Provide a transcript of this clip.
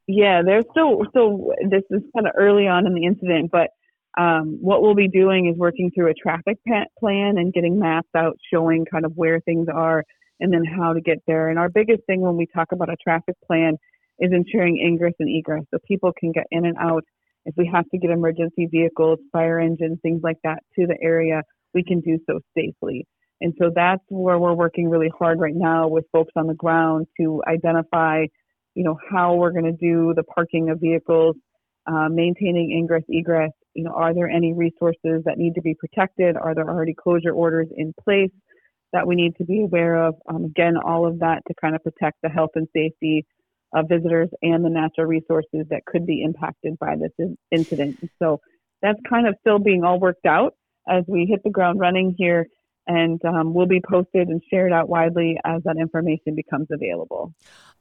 Yeah, there's still this is kind of early on in the incident, but what we'll be doing is working through a traffic plan and getting maps out showing kind of where things are and then how to get there. And our biggest thing when we talk about a traffic plan is ensuring ingress and egress so people can get in and out. If we have to get emergency vehicles, fire engines, things like that to the area, we can do so safely. And so that's where we're working really hard right now with folks on the ground to identify, how we're going to do the parking of vehicles, maintaining ingress, egress. Are there any resources that need to be protected? Are there already closure orders in place that we need to be aware of? Again, all of that to kind of protect the health and safety of visitors and the natural resources that could be impacted by this incident. So that's kind of still being all worked out as we hit the ground running here, and will be posted and shared out widely as that information becomes available.